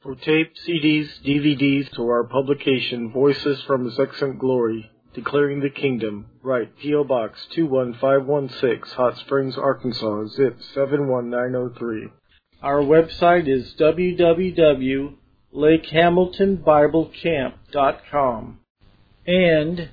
For tape, CDs, DVDs, to our publication, Voices from His Excellent Glory, Declaring the Kingdom, write P.O. Box 21516, Hot Springs, Arkansas, zip 71903. Our website is www.lakehamiltonbiblecamp.com and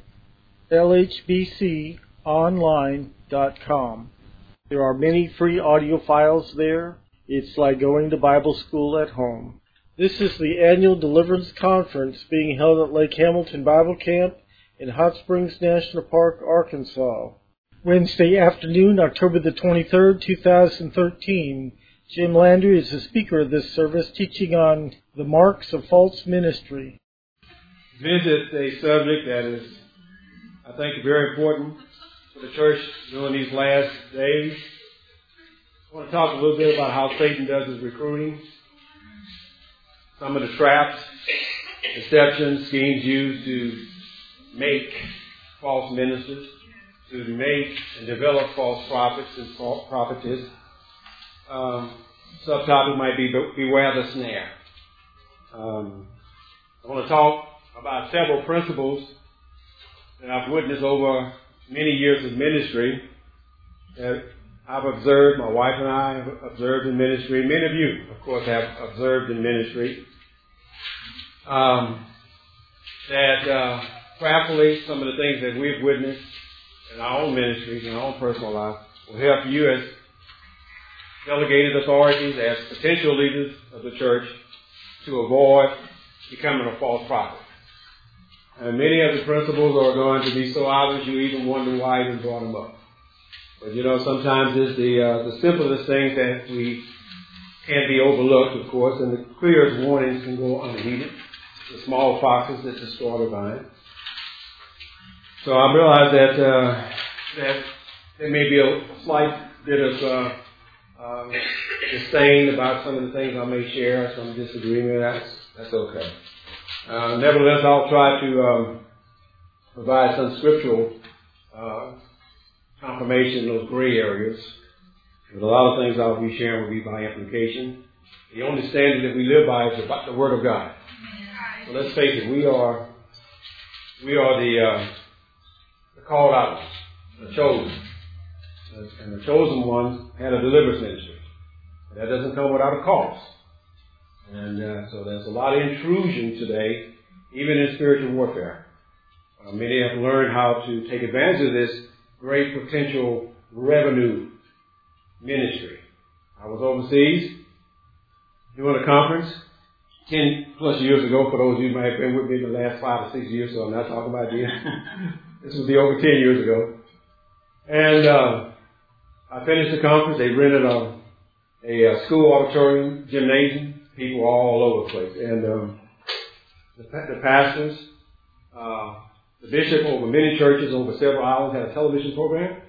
lhbconline.com. There are many free audio files there. It's like going to Bible school at home. This is the annual Deliverance Conference being held at Lake Hamilton Bible Camp in Hot Springs National Park, Arkansas. Wednesday afternoon, October the 23rd, 2013. Jim Landry is the speaker of this service, teaching on the marks of false ministry. Visit a subject that is, I think, very important for the church during these last days. I want to talk a little bit about how Satan does his recruiting. Some of the traps, deceptions, schemes used to make false ministers, to make and develop false prophets and false prophetess. Subtopic might be Beware the Snare. I want to talk about several principles that I've witnessed over many years of ministry that I've observed, my wife and I have observed in ministry. Many of you, of course, have observed in ministry. That prayerfully, some of the things that we've witnessed in our own ministries, in our own personal life, will help you as delegated authorities, as potential leaders of the church, to avoid becoming a false prophet. And many of the principles are going to be so obvious you even wonder why I even brought them up. But sometimes it's the simplest things that we can't be overlooked, of course, and the clearest warnings can go unheeded. The small foxes that destroy the vine. So I realize that there may be a slight bit of disdain about some of the things I may share, some disagreement. That's okay. Nevertheless, I'll try to provide some scriptural confirmation in those gray areas. But a lot of things I'll be sharing will be by implication. The only standard that we live by is the Word of God. So let's face it, we are the called out ones, the chosen. And the chosen ones had a deliverance ministry. That doesn't come without a cost. And so there's a lot of intrusion today, even in spiritual warfare. Many have learned how to take advantage of this great potential revenue ministry. I was overseas doing a conference 10 plus years ago, for those of you who might have been with me in the last 5 or 6 years, so I'm not talking about you. This would be over 10 years ago. And I finished the conference. They rented a school auditorium, gymnasium, people all over the place. And the pastors, the bishop over many churches, over several islands, had a television program.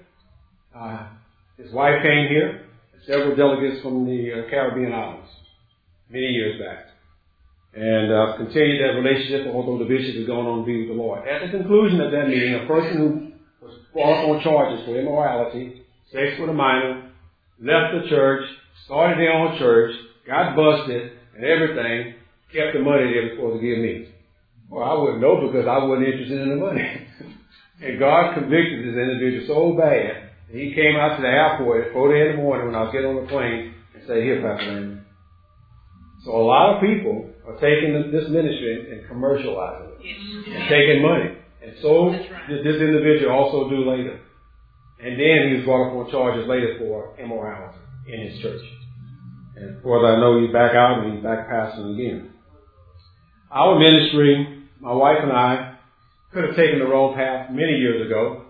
His wife came here, and several delegates from the Caribbean islands, many years back. And continued that relationship, although the bishop is going on to be with the Lord. At the conclusion of that meeting, a person who was brought on charges for immorality, sex with a minor, left the church, started their own church, got busted, and everything, kept the money they were supposed to give me. Well, I wouldn't know because I wasn't interested in the money. And God convicted this individual so bad that he came out to the airport at 4 in the morning when I was getting on the plane and said, "Here, Pastor Landry." So a lot of people are taking this ministry and commercializing it and taking money. And so did this individual also do later. And then he was brought up on charges later for immorality in his church. And of course I know he's back out and he's back pastoring again. Our ministry, my wife and I, could have taken the wrong path many years ago.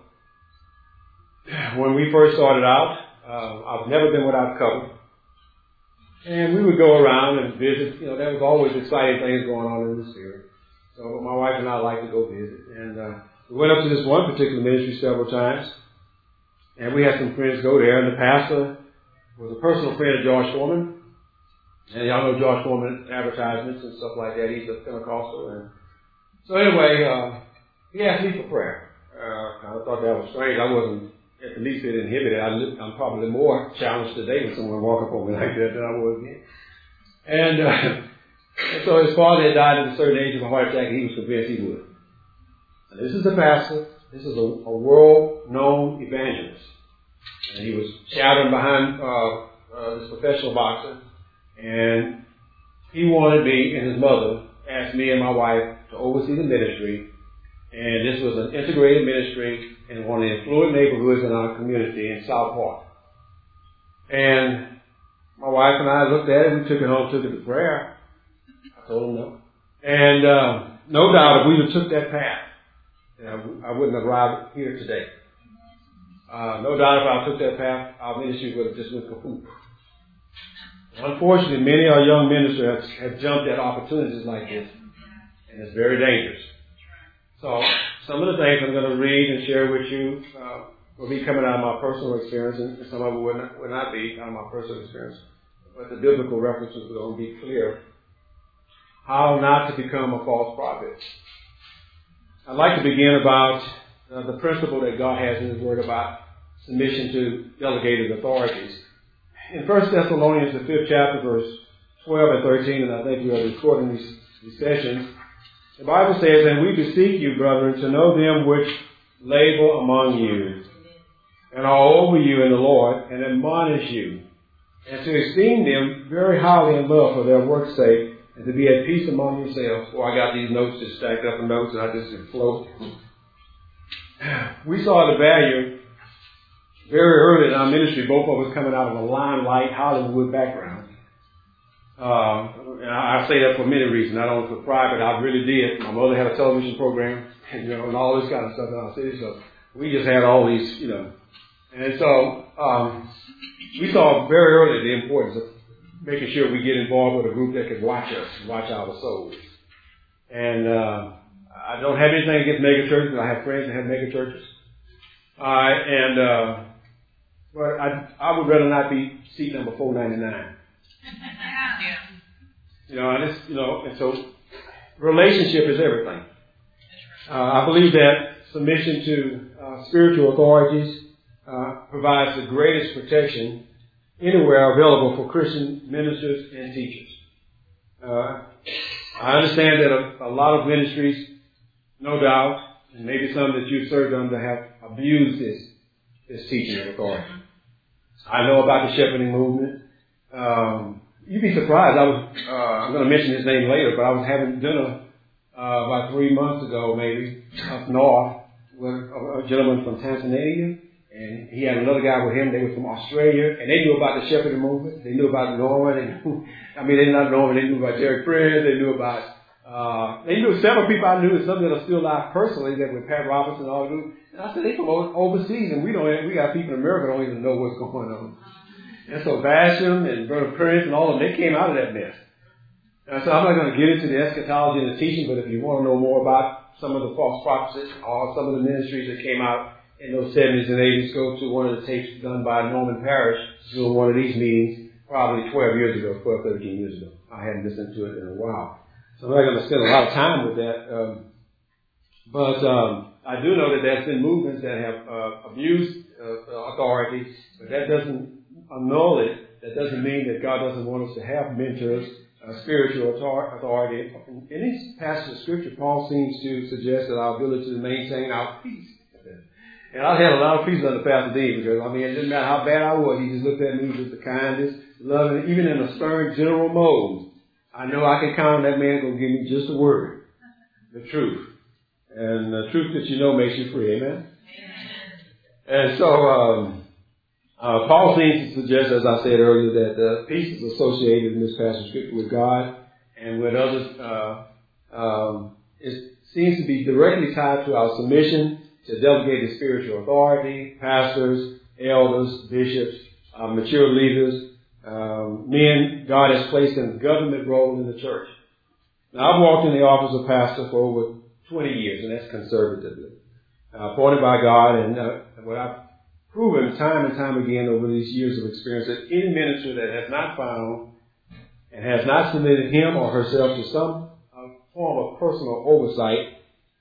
When we first started out, I've never been without cover. And we would go around and visit. There was always exciting things going on in the spirit. So my wife and I like to go visit. And we went up to this one particular ministry several times. And we had some friends go there. And the pastor was a personal friend of George Foreman. And y'all know George Foreman advertisements and stuff like that. He's a Pentecostal. And so anyway, he asked me for prayer. I thought that was strange. I wasn't at the least bit inhibited. I'm probably more challenged today when someone walk up on me like that than I was then. And And so his father had died at a certain age of a heart attack, and he was convinced he would. And this is the pastor. This is a world-known evangelist. And he was shadowing behind this professional boxer. And he wanted me, and his mother asked me and my wife to oversee the ministry. And this was an integrated ministry in one of the affluent neighborhoods in our community in South Park. And my wife and I looked at it, we took it home, took it to prayer. I told him no. And no doubt if we'd have took that path, I wouldn't have arrived here today. No doubt if I took that path, our ministry would have just went kaput. Unfortunately, many of our young ministers have jumped at opportunities like this, and it's very dangerous. So some of the things I'm going to read and share with you will be coming out of my personal experience, and some of it will not be out of my personal experience. But the biblical references are going to be clear. How not to become a false prophet. I'd like to begin about the principle that God has in His Word about submission to delegated authorities. In 1 Thessalonians, the 5th chapter, verse 12 and 13, and I think we are recording these sessions, the Bible says, "And we beseech you, brethren, to know them which labor among you, and are over you in the Lord, and admonish you, and to esteem them very highly in love for their work's sake, and to be at peace among yourselves." Well, I got these notes just stacked up in notes, and I just float. We saw the value very early in our ministry, both of us coming out of a limelight Hollywood background. And I say that for many reasons, not only for pride, but I really did. My mother had a television program, and all this kind of stuff in our city, so we just had all these, And so we saw very early the importance of making sure we get involved with a group that could watch us, watch our souls. And I don't have anything against mega churches. I have friends that have mega churches. But I would rather not be seat number 499. And so relationship is everything. I believe that submission to spiritual authorities provides the greatest protection anywhere available for Christian ministers and teachers. I understand that a lot of ministries, no doubt, and maybe some that you've served under, have abused this teaching of authority. I know about the shepherding movement. You'd be surprised. I'm going to mention his name later, but I was having dinner about 3 months ago, maybe, up north with a gentleman from Tanzania. And he had another guy with him. They were from Australia, and they knew about the shepherding movement. They knew about Norman. They not Norman. They knew about Jerry Prince. They knew about. They knew several people I knew, and some that are still alive personally, that were Pat Robertson and all that. And I said, they from overseas, and we got people in America that don't even know what's going on. And so Basham and Brother Prince and all of them, they came out of that mess. And so I'm not going to get into the eschatology and the teaching, but if you want to know more about some of the false prophecies or some of the ministries that came out in those 70s and 80s, go to one of the tapes done by Norman Parrish doing one of these meetings probably 12 years ago, 13 years ago. I hadn't listened to it in a while. So I'm not going to spend a lot of time with that. But I do know that there's been movements that have abused authority, but that doesn't annul it. That doesn't mean that God doesn't want us to have mentors, spiritual authority. In these passages of Scripture, Paul seems to suggest that our ability to maintain our peace. And I had a lot of peace under Pastor Dean because, it didn't matter how bad I was. He just looked at me with the kindness, loving, even in a stern general mode. I know I can count on that man going to give me just a word, the truth. And the truth that you know makes you free. Amen? And so Paul seems to suggest, as I said earlier, that peace is associated in this passage of Scripture with God and with others. It seems to be directly tied to our submission to delegated spiritual authority, pastors, elders, bishops, mature leaders, men God has placed in a government role in the church. Now, I've walked in the office of pastor for over 20 years, and that's conservatively. Appointed by God, and what I've proven time and time again over these years of experience, that any minister that has not found and has not submitted him or herself to some form of personal oversight,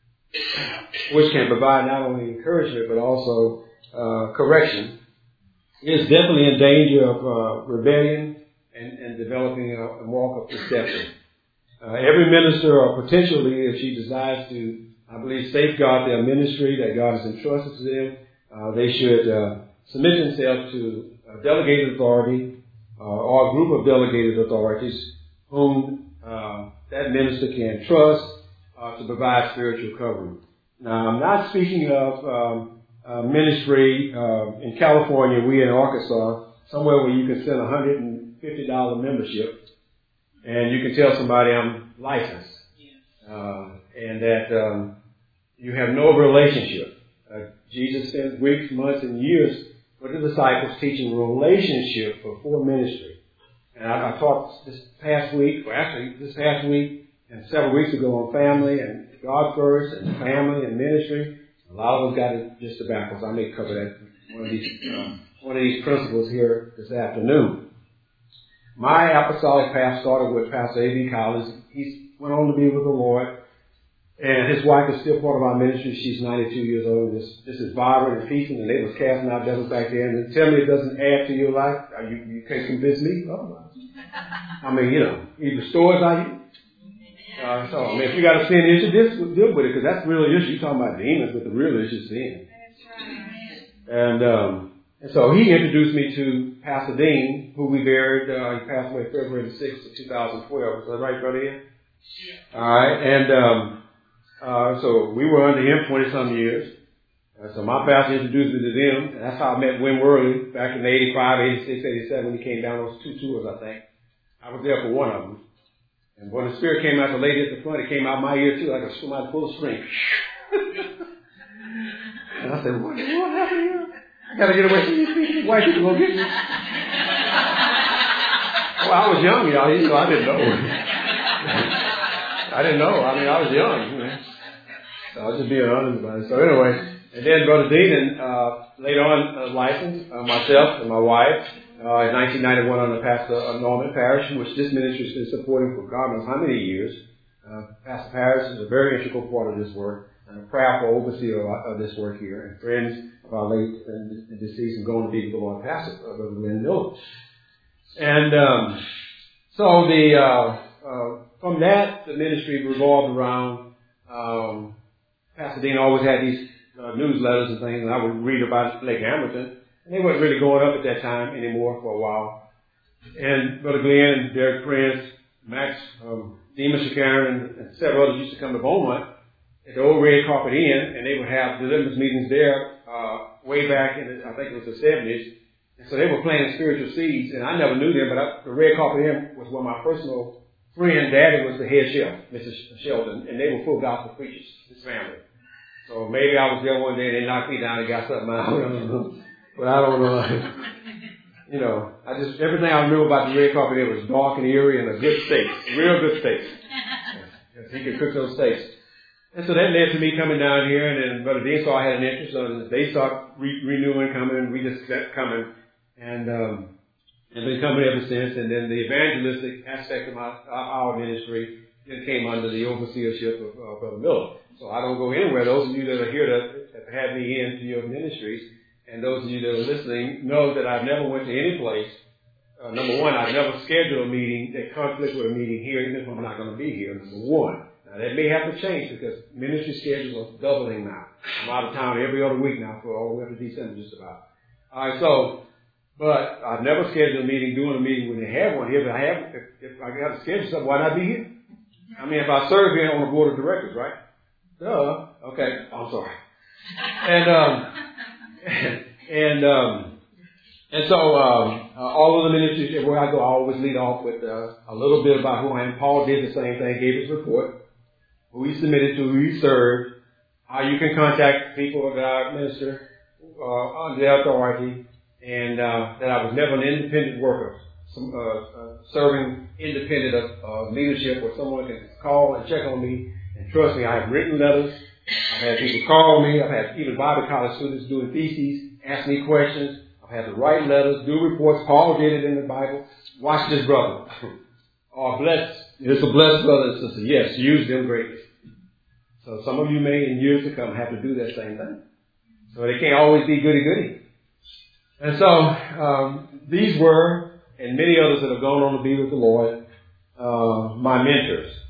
which can provide not only encouragement but also correction, is definitely in danger of rebellion and developing a walk of deception. every minister, or potentially, if she desires to, I believe, safeguard their ministry that God has entrusted to them, they should submit themselves to a delegated authority or a group of delegated authorities whom that minister can trust to provide spiritual covering. Now, I'm not speaking of ministry in California. We in Arkansas, somewhere where you can send a $150 membership, and you can tell somebody I'm licensed, and that you have no relationship. Jesus spent weeks, months, and years with the disciples teaching relationship before ministry. And I taught this past week and several weeks ago on family and God first and family and ministry. A lot of them got it just about, because I may cover that one of these principles here this afternoon. My apostolic path started with Pastor A.B. Collins. He went on to be with the Lord. And his wife is still part of our ministry. She's 92 years old. This is vibrant and feasting, and they was casting out devils back there. And tell me it doesn't add to your life. You can't convince me otherwise. I mean, he restores our youth. So, I mean, if you got a sin issue, deal with it, because that's the real issue. You're talking about demons, but the real issue is sin. And so he introduced me to Pastor Dean, who we buried. He passed away February 6th of 2012. Is that right, Brother Ian? Yeah. All right. And so we were under him 20-some years. So my pastor introduced me to them. And that's how I met Wim Worley back in 85, 86, 87 when he came down those 2 tours, I think. I was there for one of them. And when the Spirit came out, the lady at the front, it came out my ear too, like somebody pulled a string. And I said, what happened here? I got to get away from these people. White people going to get me. Well, I was young, y'all. I didn't know. I didn't know. I mean, I was young. So I was just being honest about it. So anyway, and then Brother Dean, and later on licensed myself and my wife in 1991 under Pastor Norman Parrish, which this ministry has been supporting for God knows how many years. Pastor Parrish is a very integral part of this work, and a proud overseer of this work here, and friends of our late and deceased and going to be with the Lord Pastor, Brother Lynn Miller. And so from that, the ministry revolved around Pastor Dean always had these newsletters and things, and I would read about Lake Hamilton. And they weren't really going up at that time anymore for a while. And Brother Glenn and Derek Prince, Max, Dean Shakaran, and several others used to come to Beaumont at the old Red Carpet Inn, and they would have deliverance meetings there way back in, I think it was the 70s. And so they were planting spiritual seeds, and I never knew them, but the Red Carpet Inn was where my personal friend, Daddy, was the head chef, Mrs. Sheldon, and they were full gospel preachers, his family. So maybe I was there one day and they knocked me down and got something out. I don't know. But I don't know. Everything I remember about the Red Carpet Inn was dark and eerie and a good steak, real good steak. Yes, he could cook those steaks. And so that led to me coming down here, and then Brother Dean saw I had an interest, so they started renewing, coming, we just kept coming, and been coming ever since. And then the evangelistic aspect of our ministry came under the overseership of Brother Miller. So I don't go anywhere. Those of you that are here that have me into your ministries, and those of you that are listening, know that I've never went to any place. Number one, I've never scheduled a meeting that conflicts with a meeting here, even if I'm not going to be here. Number one. Now, that may have to change because ministry schedules are doubling now. I'm out of town every other week now for all the way up to December just about. All right, so, but I've never scheduled a meeting, doing a meeting when they have one here. But if I got to schedule something, why not be here? I mean, if I serve here on the board of directors, right? Duh. Okay, I'm sorry. And so all of the ministries where I go, I always lead off with a little bit about who I am. Paul did the same thing, gave his report, who he submitted to, who he served, how you can contact people that I minister under their authority, and that I was never an independent worker, serving independent of leadership where someone can call and check on me and trust me. I have written letters. I've had people call me. I've had even Bible college students doing theses, ask me questions. I've had to write letters, do reports. Paul did it in the Bible. Watch this brother. It's a blessed brother and sister. Yes, use them greatly. So some of you may in years to come have to do that same thing. So they can't always be goody-goody. And so these were, and many others that have gone on to be with the Lord, my mentors.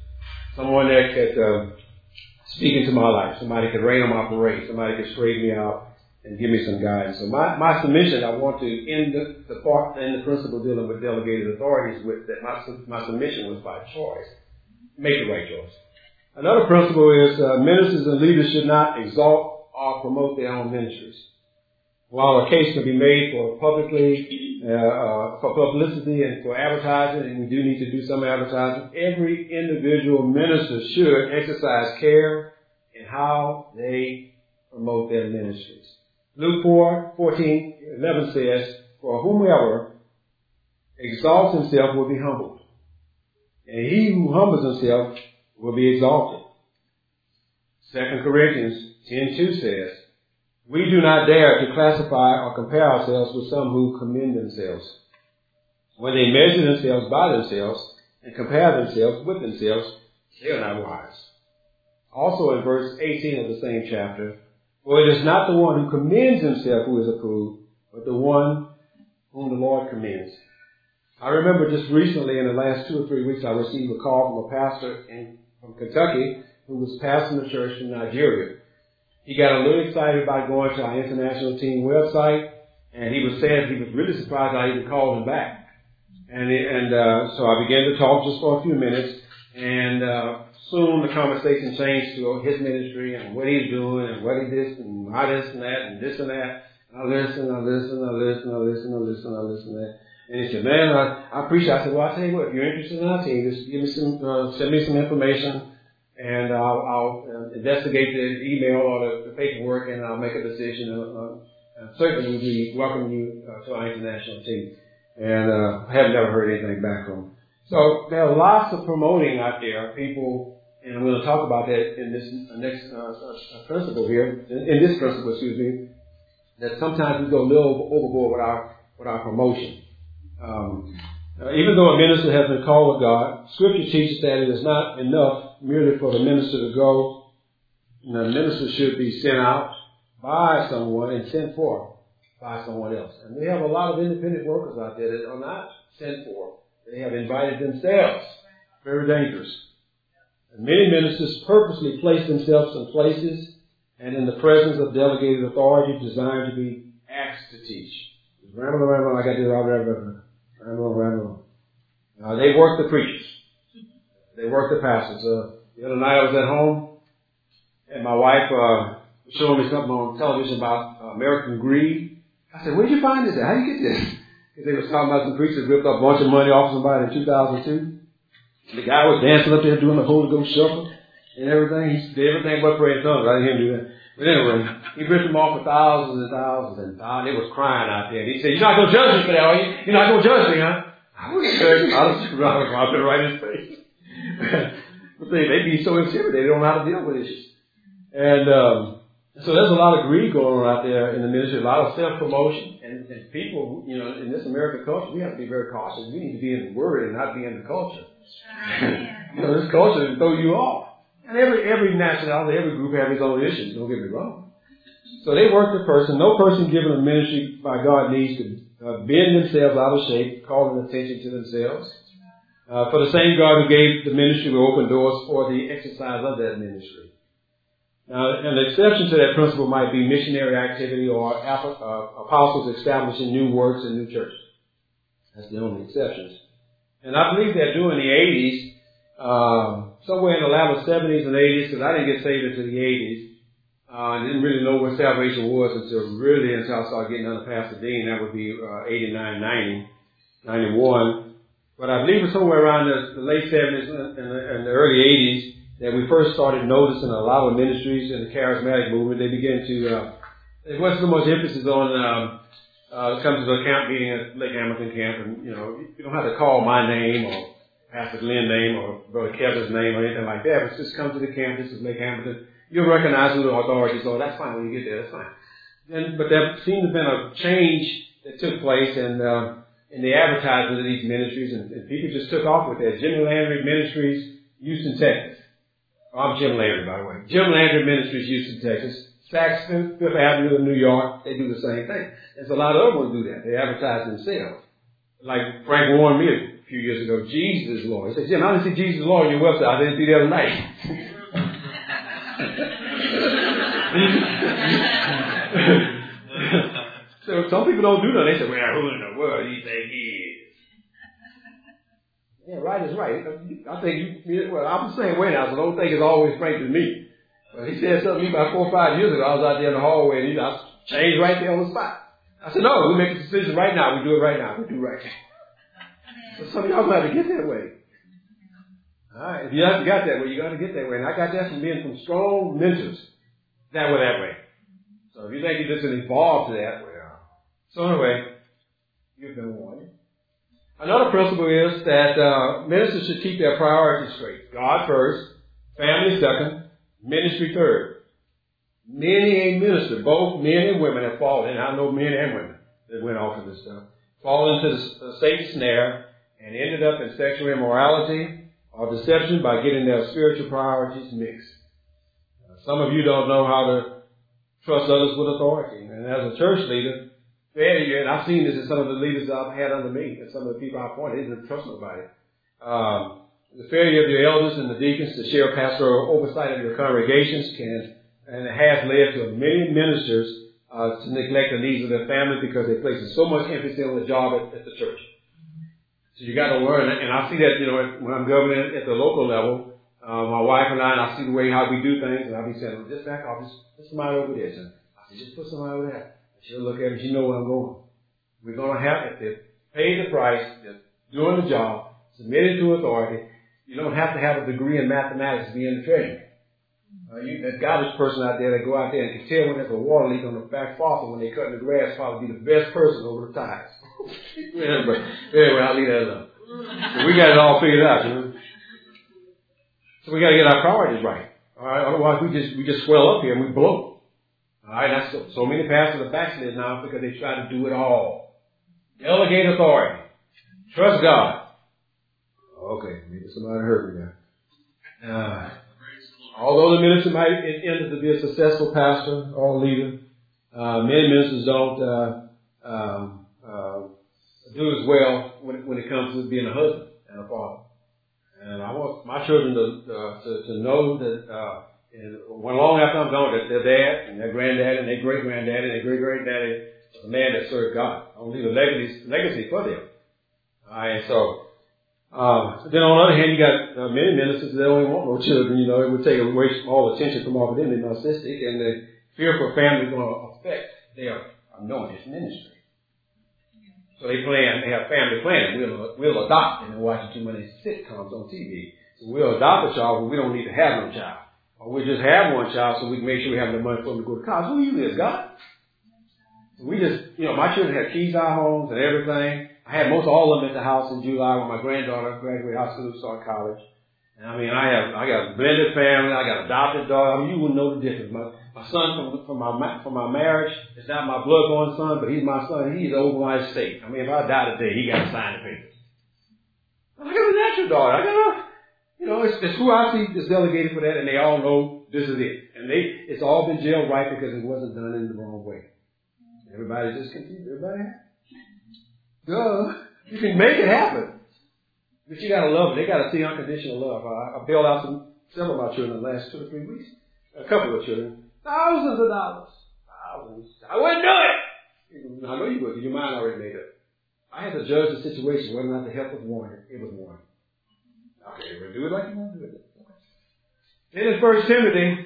someone that could speak into my life. Somebody could rain on my parade. Somebody could straighten me out and give me some guidance. So my submission, I want to end the part and the principle dealing with delegated authorities with that my submission was by choice. Make the right choice. Another principle is ministers and leaders should not exalt or promote their own ministries. While a case can be made for for publicity and for advertising, and we do need to do some advertising, every individual minister should exercise care in how they promote their ministries. Luke 4:14-11 says, "For whomever exalts himself will be humbled, and he who humbles himself will be exalted." 2 Corinthians 10:2 says, "We do not dare to classify or compare ourselves with some who commend themselves. When they measure themselves by themselves and compare themselves with themselves, they are not wise." Also in verse 18 of the same chapter, "For it is not the one who commends himself who is approved, but the one whom the Lord commends." I remember just recently, in the last 2 or 3 weeks, I received a call from a pastor from Kentucky who was pastoring a church in Nigeria. He got a little excited about going to our international team website, and he was saying he was really surprised I even called him back. So I began to talk just for a few minutes, and soon the conversation changed to his ministry and what he's doing and what he did and how this and that and this and that. And I listened. And he said, "Man, I appreciate it." I said, "Well, I tell you what, if you're interested in our team, just give me send me some information, and I'll investigate the email or the paperwork, and I'll make a decision. Certainly, we'll be welcoming you to our international team." And I have never heard anything back from him. So there are lots of promoting out there, people, and I'm going to talk about that in this next principle here. In this principle, that sometimes we go a little overboard with our promotion. Even though a minister has been called of God, Scripture teaches that it is not enough merely for the minister to go. The minister should be sent out by someone and sent for by someone else. And we have a lot of independent workers out there that are not sent for. They have invited themselves. Very dangerous. And many ministers purposely place themselves in places and in the presence of delegated authority designed to be asked to teach. Ramble, I got to do ramble. They work the preachers. They work the pastors. The other night I was at home, and my wife was showing me something on television about American greed. I said, "Where'd you find this at? How do you get this?" Because they were talking about some preachers ripped up a bunch of money off somebody in 2002. And the guy was dancing up there doing the Holy Ghost shuffle and everything. He did everything but pray in tongues. I didn't hear him do that. But anyway, he ripped them off for thousands and thousands and thousands. They was crying out there. And he said, "You're not going to judge me for that, are you? You're not going to judge me, huh?" I was scared. I was dropping right in his face. But they be so intimidated. They don't know how to deal with issues. And so there's a lot of greed going on out there in the ministry, a lot of self-promotion. And people, in this American culture, we have to be very cautious. We need to be in the Word and not be in the culture. This culture can throw you off. And every nationality, every group has its own issues, don't get me wrong. So they work the person. No person given a ministry by God needs to bend themselves out of shape, calling attention to themselves. For the same God who gave the ministry will open doors for the exercise of that ministry. Now, an exception to that principle might be missionary activity or apostles establishing new works and new churches. That's the only exceptions. And I believe that during the 80s, somewhere in the latter 70s and 80s, because I didn't get saved until the 80s, I didn't really know what salvation was until I started getting under Pastor Dean. That would be 89, 90, 91. But I believe it was somewhere around the late 70s and the early 80s that we first started noticing a lot of ministries in the charismatic movement. They began to, there wasn't so much emphasis on come to the camp meeting at Lake Hamilton Camp, and you don't have to call my name or Pastor Glenn's name or Brother Kevin's name or anything like that. But just come to the camp. This is Lake Hamilton. You'll recognize who the authorities are. That's fine when you get there. That's fine. But there seemed to have been a change that took place in the advertisement of these ministries, and people just took off with that. Jim Landry Ministries, Houston, Texas. I'm Jim Landry, by the way. Jim Landry Ministries, Houston, Texas. Saks Fifth Avenue in New York, they do the same thing. There's a lot of other ones do that. They advertise themselves. Like Frank Warren Music, few years ago, Jesus is Lord. He said, Jim, I didn't see Jesus is Lord on your website. I didn't see the other night. So some people don't do that. They say, well, who in the world do you think he is? Yeah, right is right. I think I'm the same way now, so don't think it's always frank to me. But he said something to me about 4 or 5 years ago. I was out there in the hallway, and I changed right there on the spot. I said, no, we make a decision right now. We do it right now. We do right now. So some of y'all got to get that way. All right. If you haven't got that way, you got to get that way. And I got that from being from strong mentors that were that way. So if you think you just evolve to that, well. So anyway, you've been warned. Another principle is that ministers should keep their priorities straight. God first, family second, ministry third. Many a minister, both men and women, have fallen, and I know men and women that went off of this stuff, fallen into the Satan's snare and ended up in sexual immorality or deception by getting their spiritual priorities mixed. Some of you don't know how to trust others with authority. And as a church leader, failure, and I've seen this in some of the leaders I've had under me, and some of the people I appointed, they didn't trust nobody. The failure of your elders and the deacons to share pastoral oversight of your congregations and it has led to many ministers to neglect the needs of their family because they place so much emphasis on the job at the church. So you got to learn, and I see that, when I'm governing at the local level, my wife and I see the way how we do things, and I'll be saying, just back off, just put somebody over there. So I said, just put somebody over there. She'll look at me, she know where I'm going. We're going to have, if they pay the price, they're doing the job, submitted to authority, you don't have to have a degree in mathematics to be in the treasury. That godless person out there that go out there and can tell when there's a water leak on the back faucet when they're cutting the grass, probably be the best person over the ties. But anyway, I'll leave that alone. So we got it all figured out, So we got to get our priorities right. All right, otherwise we just swell up here and we blow. All right, that's so many pastors are backslid now because they try to do it all. Delegate authority. Trust God. Okay, maybe somebody heard me now. Although the minister might end up to be a successful pastor or leader, many ministers don't do as well when it comes to being a husband and a father. And I want my children to know that when long after I'm gone, that their dad and their granddad and their great-granddaddy and their great-great-daddy was a man that served God. I want to leave a legacy for them. All right, so. Then on the other hand, you got many ministers that don't even want no children. It would take away all attention from off of them. They're narcissistic, and the fear for family is going to affect their anointed ministry. So they have family planning. We'll adopt, and they're watching too many sitcoms on TV. So we'll adopt a child, but we don't need to have no child. Or we'll just have one child so we can make sure we have the money for them to go to college. Who you live, God? So we just, my children have keys to our homes and everything. I had most all of them at the house in July when my granddaughter graduated high school and started college. And I got a blended family. I got adopted daughter. You wouldn't know the difference. My son from my marriage is not my blood-born son, but he's my son. He's over my estate. If I die today, he got to sign the papers. I got a natural daughter. It's who I see is delegated for that, and they all know this is it. And it's all been jailed right because it wasn't done in the wrong way. Everybody just confused. Everybody happy? Duh. You can make it happen. But you gotta love them. They gotta see unconditional love. I bailed out several of my children in the last 2 or 3 weeks. A couple of children. Thousands of dollars. Thousands. I wouldn't do it. I know you would, because your mind already made up. I had to judge the situation whether or not the help was warranted. It was warranted. Okay, we'll do it like you want to do it. Then in 1 Timothy,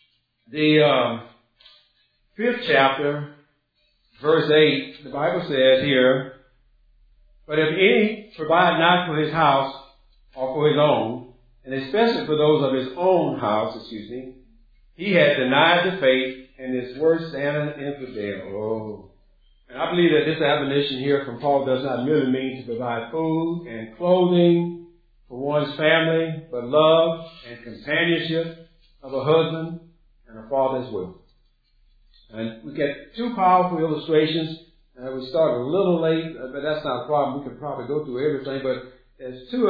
the 5th chapter, verse 8, the Bible says here, but if any provide not for his house or for his own, and especially for those of his own house, he had denied the faith and is worse than an infidel. Oh. And I believe that this admonition here from Paul does not merely mean to provide food and clothing for one's family, but love and companionship of a husband and a father as well. And we get 2 powerful illustrations. We started a little late, but that's not a problem. We could probably go through everything, but there's 2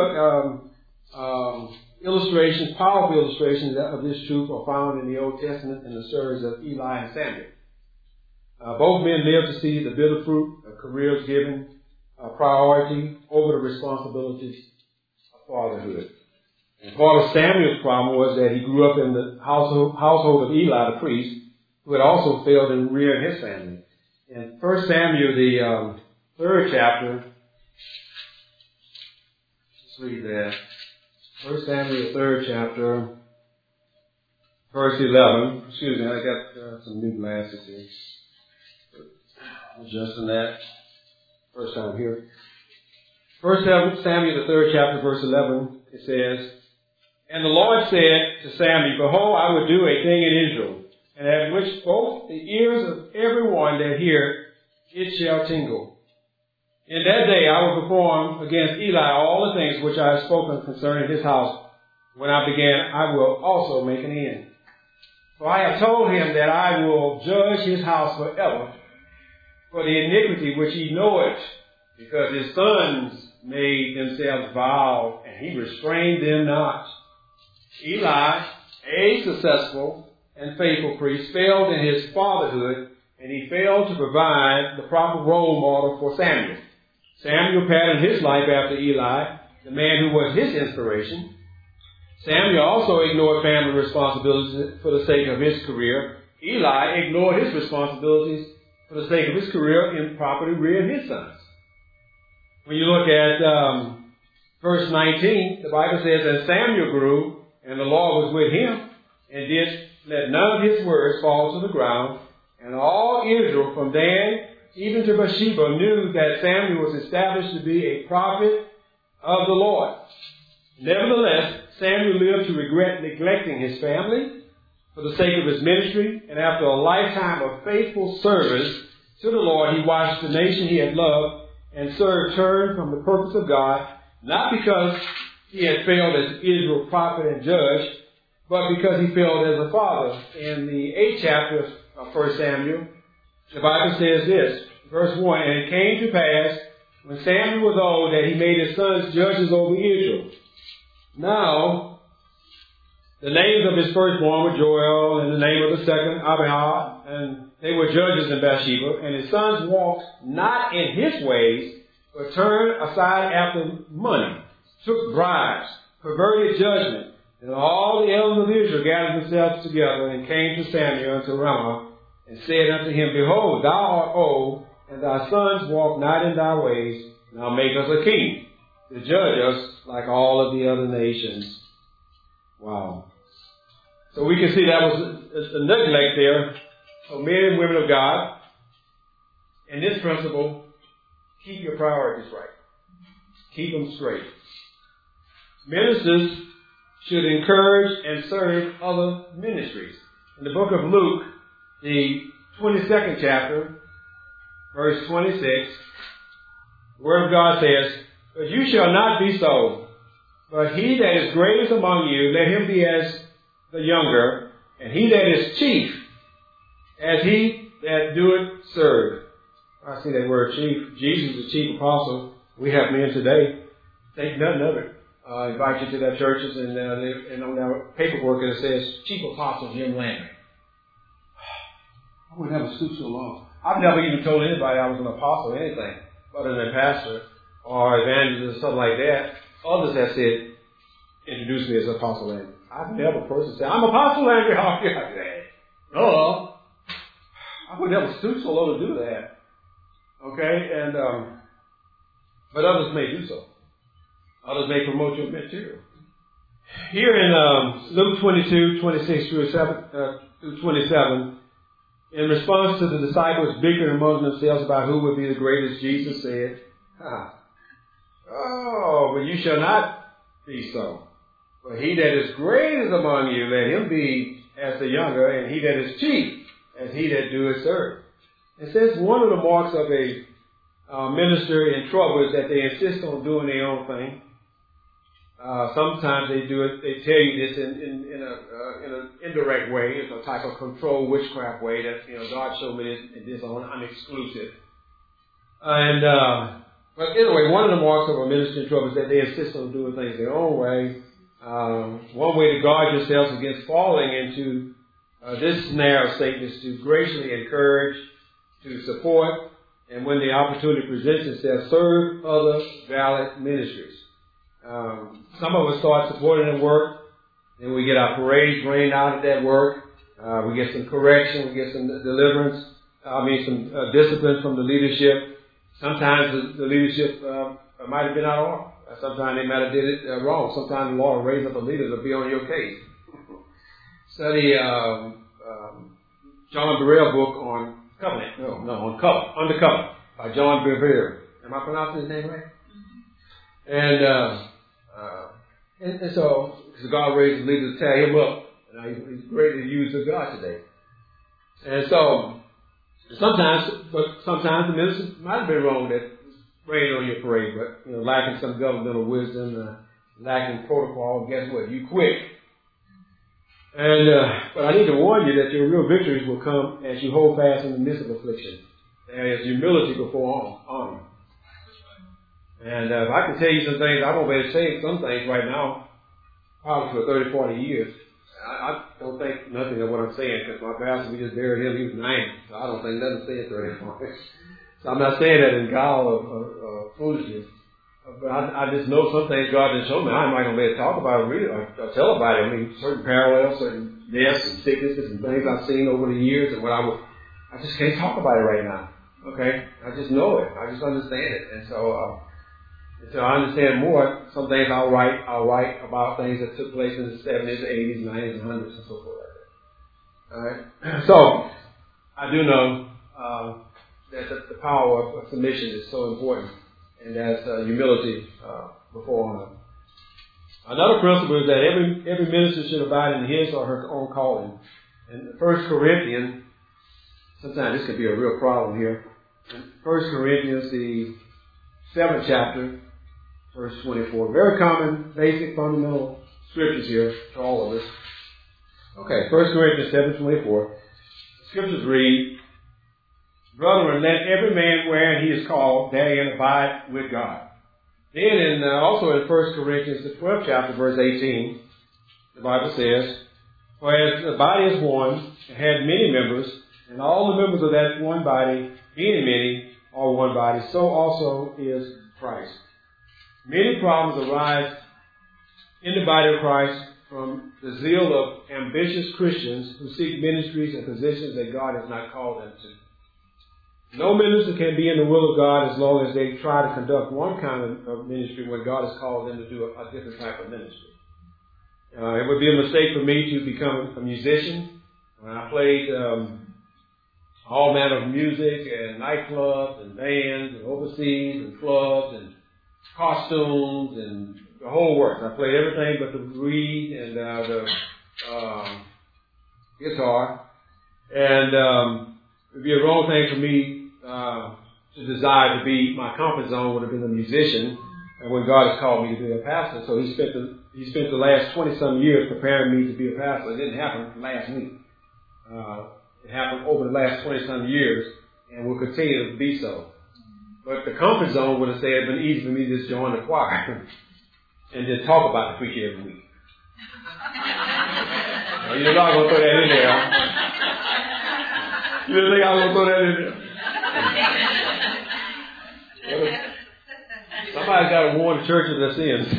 illustrations, powerful illustrations of this truth are found in the Old Testament in the stories of Eli and Samuel. Both men lived to see the bitter fruit of careers given priority over the responsibilities of fatherhood. And part of Samuel's problem was that he grew up in the household of Eli, the priest, who had also failed in rearing his family. In 1 Samuel, the third chapter, let's read that. 1 Samuel, the third chapter, verse 11. Excuse me, I got some new glasses here. Adjusting that. First time here. 1 Samuel, the third chapter, verse 11, it says, "And the Lord said to Samuel, Behold, I will do a thing in Israel, and at which both the ears of everyone that hear it shall tingle. In that day I will perform against Eli all the things which I have spoken concerning his house. When I began, I will also make an end. For I have told him that I will judge his house forever for the iniquity which he knoweth, because his sons made themselves vile, and he restrained them not. Eli, a successful and faithful priest, failed in his fatherhood, and he failed to provide the proper role model for Samuel. Samuel patterned his life after Eli, the man who was his inspiration. Samuel also ignored family responsibilities for the sake of his career. Eli ignored his responsibilities for the sake of his career in properly rearing his sons. When you look at verse 19, the Bible says, "And Samuel grew, and the Lord was with him, and did let none of his words fall to the ground. And all Israel, from Dan even to Bathsheba, knew that Samuel was established to be a prophet of the Lord. Nevertheless, Samuel lived to regret neglecting his family for the sake of his ministry, and after a lifetime of faithful service to the Lord, he watched the nation he had loved and served turn from the purpose of God, not because he had failed as Israel's prophet and judge, but because he failed as a father." In the 8th chapter of 1 Samuel, the Bible says this, verse 1, "And it came to pass, when Samuel was old, that he made his sons judges over Israel. Now, the names of his firstborn were Joel, and the name of the second, Abihah, and they were judges in Bathsheba. And his sons walked not in his ways, but turned aside after money, took bribes, perverted judgment. And all the elders of Israel gathered themselves together and came to Samuel unto Ramah, and said unto him, Behold, thou art old, and thy sons walk not in thy ways. Now make us a king to judge us like all of the other nations." Wow. So we can see that was a neglect there of men and women of God. And this principle, keep your priorities right. Keep them straight. Ministers should encourage and serve other ministries. In the book of Luke, the 22nd chapter, verse 26, the Word of God says, "But you shall not be so. But he that is greatest among you, let him be as the younger, and he that is chief, as he that doeth serve." I see that word chief. Jesus is the chief apostle. We have men today think nothing of it. Invite you to their churches, and on their paperwork it says Chief Apostle Jim Landry. I would never stoop so long. I've never even told anybody I was an apostle or anything, other than a pastor or evangelist or something like that. Others have said, introduce me as Apostle Landry. I've never personally said, "I'm Apostle Landry." No, I would never stoop so low to do that. Okay, and but others may do so. Others may promote your material. Here in Luke 22, 26 through 27, in response to the disciples bickering among themselves about who would be the greatest, Jesus said, "Oh, but you shall not be so. But he that is greatest among you, let him be as the younger, and he that is chief, as he that doeth serve." It says one of the marks of a minister in trouble is that they insist on doing their own thing. Sometimes they do it. They tell you this in an indirect way. It's a type of control witchcraft way that God showed me this and this. I'm exclusive. But anyway, one of the marks of a minister in trouble is that they insist on doing things their own way. One way to guard yourselves against falling into this snare of Satan is to graciously encourage, to support, and when the opportunity presents itself, serve other valid ministries. Some of us start supporting their work, and we get our parades rained out at that work. We get some correction, we get some deliverance, some discipline from the leadership. Sometimes the leadership might have been out of order. Sometimes they might have did it wrong. Sometimes the Lord will raise up a leader to be on your case. Study John Burrell book on covenant. Undercover by John Bevere. Am I pronouncing his name right? And so God raised a leader to tear him up. And he's greatly used of God today. And so sometimes the minister might have been wrong that rained on your parade, but lacking some governmental wisdom, lacking protocol. Guess what? You quit. And but I need to warn you that your real victories will come as you hold fast in the midst of affliction. There is humility before honor. And if I can tell you some things, I won't be able to say some things right now, probably for 30, 40 years. I don't think nothing of what I'm saying, because my pastor, we just buried him, he was 90, so I don't think nothing said 30, 40. So I'm not saying that in guile of foolishness. But I just know some things God didn't show me. I'm not going to be able to talk about it really, or tell about it. I mean, certain parallels, certain deaths and sicknesses and things I've seen over the years, and I just can't talk about it right now. Okay? I just know it. I just understand it. And so I understand more. Some things I'll write about things that took place in the 70s, 80s, 90s, and 100s, and so forth like that. All right? So, I do know that the power of submission is so important, and that's humility before honor. Another principle is that every minister should abide in his or her own calling. In 1 Corinthians, sometimes this could be a real problem here. In 1 Corinthians, the 7th chapter, verse 24. Very common, basic, fundamental scriptures here to all of us. Okay, 1 Corinthians 7:24. The scriptures read, "Brethren, let every man wherein he is called therein abide with God." Then also in 1 Corinthians, the 12th chapter, verse 18, the Bible says, "For as the body is one, and had many members, and all the members of that one body, being many, are one body, so also is Christ." Many problems arise in the body of Christ from the zeal of ambitious Christians who seek ministries and positions that God has not called them to. No minister can be in the will of God as long as they try to conduct one kind of ministry when God has called them to do a different type of ministry. It would be a mistake for me to become a musician. When I played all manner of music and nightclubs and bands and overseas and clubs and costumes and the whole works. I played everything but the reed and the guitar. And it would be a wrong thing for me to desire to be, my comfort zone would have been a musician, and when God has called me to be a pastor. So he spent the last 20-some years preparing me to be a pastor. It didn't happen last week. It happened over the last 20-some years, and will continue to be so. But the comfort zone would have said it'd been easy for me to just join the choir and just talk about the preacher every week. Now, you're not going to throw that in there. You didn't think I was going to throw that in there? Somebody's got to warn the church of their sins.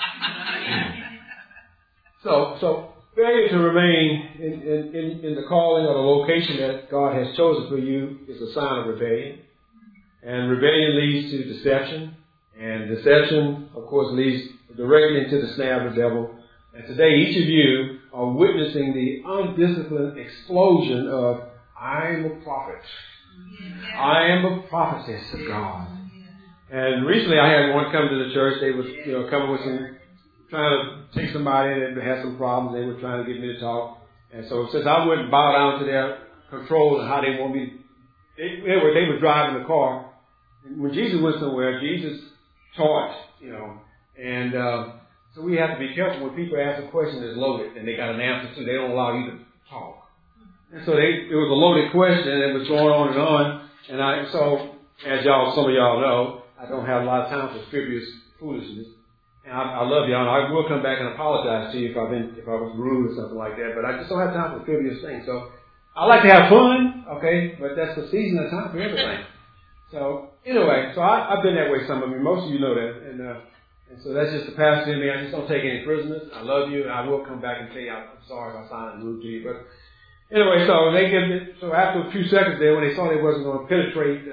So failure to remain in the calling or the location that God has chosen for you is a sign of rebellion. And rebellion leads to deception. And deception, of course, leads directly into the snare of the devil. And today, each of you are witnessing the undisciplined explosion of, "I am a prophet. I am a prophetess of God." And recently I had one come to the church. They was, coming with trying to take somebody in that had some problems. They were trying to get me to talk. And so since I wouldn't bow down to their control and how they want me, they were driving the car. And when Jesus went somewhere, Jesus taught, and so we have to be careful when people ask a question that's loaded and they got an answer to. They don't allow you to talk. And so it was a loaded question, and it was going on and on. And so as some of y'all know, I don't have a lot of time for frivolous foolishness. And I love y'all, and I will come back and apologize to you if I was rude or something like that. But I just don't have time for frivolous things. So I like to have fun, okay? But that's the season and time for everything. So anyway, so I've been that way. Some of you, most of you know that, and so that's just the pastor in me. I just don't take any prisoners. I love you, and I will come back and tell you I'm sorry if I sounded rude to you. But anyway, so they give it. So after a few seconds there, when they saw they wasn't going to penetrate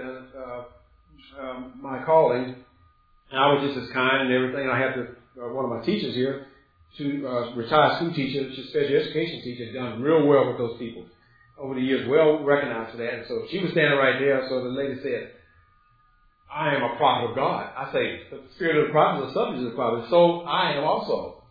my calling, and I was just as kind and everything. I had one of my teachers here, retired school teacher, she's a special education teacher, done real well with those people over the years, well recognized for that. And so she was standing right there. So the lady said, I am a prophet of God. I say, the spirit of the prophet is the subject of the prophet. So I am also.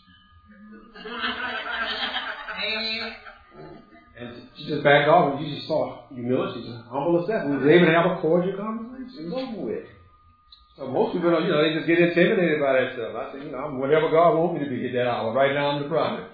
And she just backed off, and you just saw humility, just humble herself. We were able to have a cordial conversation. It was over with. So most people, they just get intimidated by that stuff. I say, I'm whatever God wants me to be at that hour. Right now, I'm the prophet.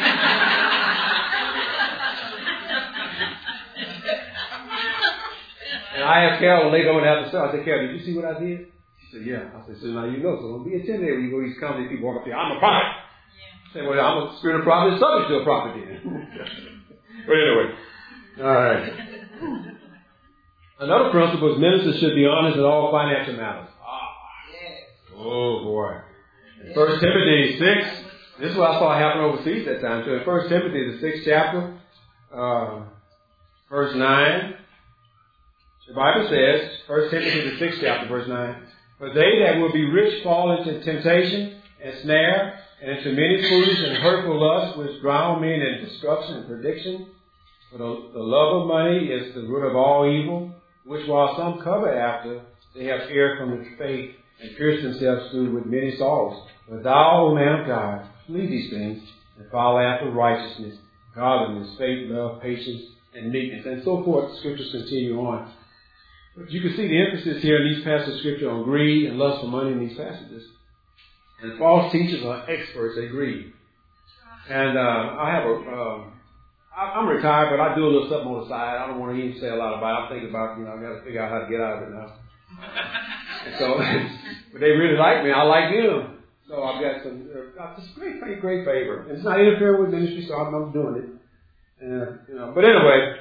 And I asked Carol later on after service, I said, Carol, did you see what I did? She said, yeah. I said, so now you know. So don't be intimidated when you go to these companies, people walk up here, I'm a prophet. I say, well, I'm a spirit of prophet, subject to a prophet then. But anyway, all right. Another principle is ministers should be honest in all financial matters. Oh, boy. In 1 Timothy 6, this is what I saw happen overseas that time. So in 1 Timothy, the 6th chapter, verse 9, the Bible says, 1 Timothy, the 6th chapter, verse 9, for they that will be rich fall into temptation and snare, and into many foolish and hurtful lusts, which drown men in destruction and perdition. For the love of money is the root of all evil, which while some cover after, they have erred from the faith and pierced themselves through with many sorrows. But thou, O man of God, flee these things and follow after righteousness, godliness, faith, love, patience, and meekness, and so forth. The scriptures continue on. But you can see the emphasis here in these passages of scripture on greed and lust for money in these passages. And false teachers are experts at greed. And I'm retired, but I do a little something on the side. I don't want to even say a lot about it. I'm thinking about, I've got to figure out how to get out of it now. And so, but they really like me. I like them. So I've got just great favor. And it's not interfering with ministry, so I'm doing it. And, but anyway,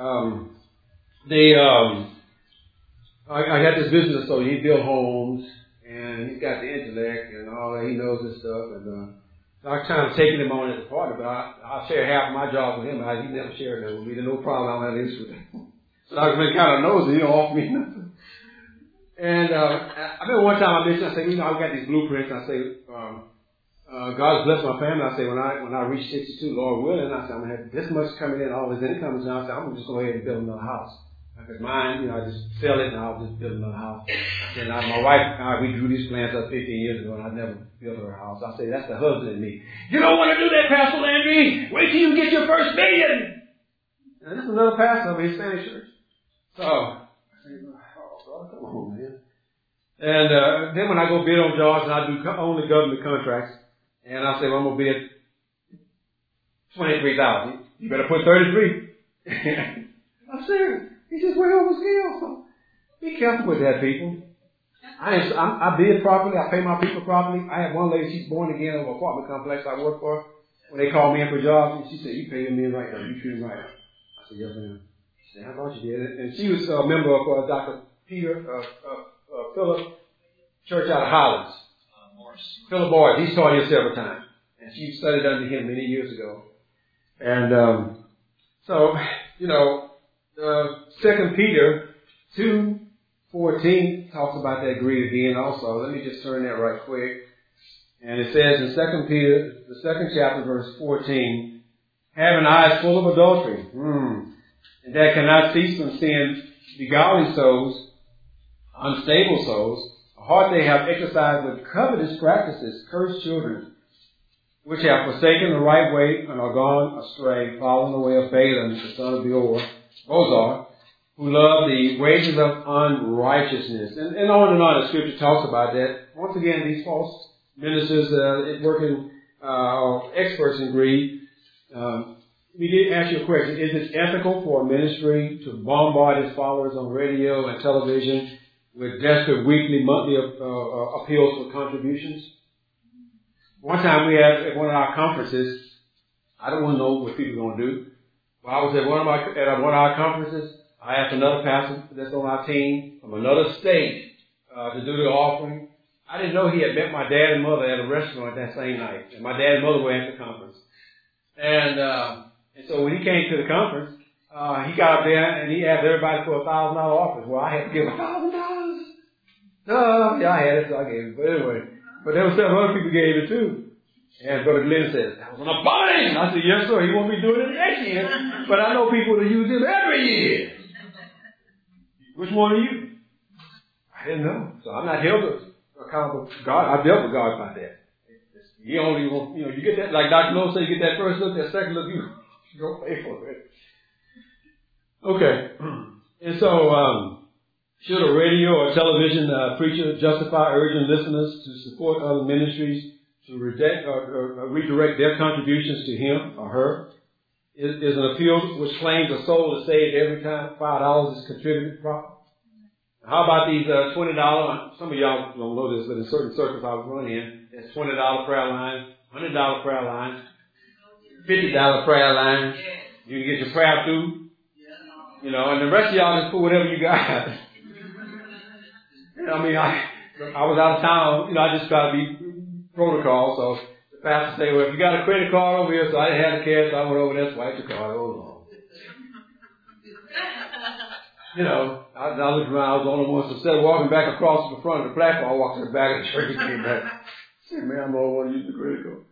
I got this business, so he built homes, and he's got the intellect and all that. He knows this stuff, and so I kind of taking him on as a partner, but I'll share half of my job with him. He never shared that with me. There's no problem. I don't have an issue with that. So I've been kind of nosy. He don't offer me nothing. And I remember one time I mentioned, I said, I've got these blueprints. I say, God's blessed my family. I say, when I reach 62, Lord willing, I say, I'm going to have this much coming in, all this income. And I say, I'm going to just go ahead and build another house. Because mine, I just sell it and I'll just build another house. I said, my wife, we drew these plans up 15 years ago, and I never built her a house. I say, that's the husband in me. You don't want to do that, Pastor Landry. Wait till you get your first million. And this is another pastor of his Spanish church. So I say, oh, brother, come on, man. And then when I go bid on jobs, and I do only government contracts, and I say, well, I'm going to bid $23,000. You better put 33. I'm serious. He says, way over scale. So be careful with that, people. I bid properly. I pay my people properly. I have one lady, she's born again of an apartment complex I work for. When they call me in for jobs, and she said, you pay your men right now. You treat them right. I said, yes, ma'am. She said, I thought you did. And she was a member of Dr. Philip Church out of Highlands. Philip Boyd. He's taught here several times. And she studied under him many years ago. And so, 2 Peter 2:14 talks about that greed again also. Let me just turn that right quick. And it says in 2 Peter, the 2nd chapter, verse 14, having eyes full of adultery, and that cannot cease from sin, beguiling souls, unstable souls, a heart they have exercised with covetous practices, cursed children, which have forsaken the right way and are gone astray, following the way of Balaam, the son of Bozor, who love the wages of unrighteousness. And on the scripture talks about that. Once again, these false ministers working experts in greed. We did ask you a question. Is it ethical for a ministry to bombard its followers on radio and television with desperate weekly, monthly appeals for contributions? One time we had at one of our conferences, I don't want to know what people are going to do. Well, I was at one of our conferences. I asked another pastor that's on our team from another state to do the offering. I didn't know he had met my dad and mother at a restaurant that same night. And my dad and mother were at the conference. And so when he came to the conference, he got up there and he asked everybody for $1,000 offering. Well, I had to give $1,000. No, yeah, I had it, so I gave it. But anyway, there were several other people who gave it too. And Brother Glenn says, that was an abundance. I said, yes, sir. He won't be doing it next year. But I know people that use him every year. Which one are you? I didn't know. So I'm not held accountable to God. I dealt with God about that. He only will, you get that, like Dr. Lowe said, you get that first look, that second look, you go pay for it. Okay. And so, should a radio or television preacher justify urging listeners to support other ministries to redirect their contributions to him or her? Is an appeal which claims a soul is saved every time $5 is contributed properly? How about these $20? Some of y'all don't know this, but in certain circles I was running in, there's $20 prayer lines, $100 prayer lines, $50 prayer lines. You can get your prayer through, and the rest of y'all just put whatever you got. I mean, I was out of town, I just try to be protocol, so the pastor said, well, if you got a credit card over here, so I didn't have the cash, so I went over there, swiped the card, I looked around, I was the only one, so instead of walking back across the front of the platform, I walked to the back of the church and came back. I said, man, I'm the only one to use the credit card.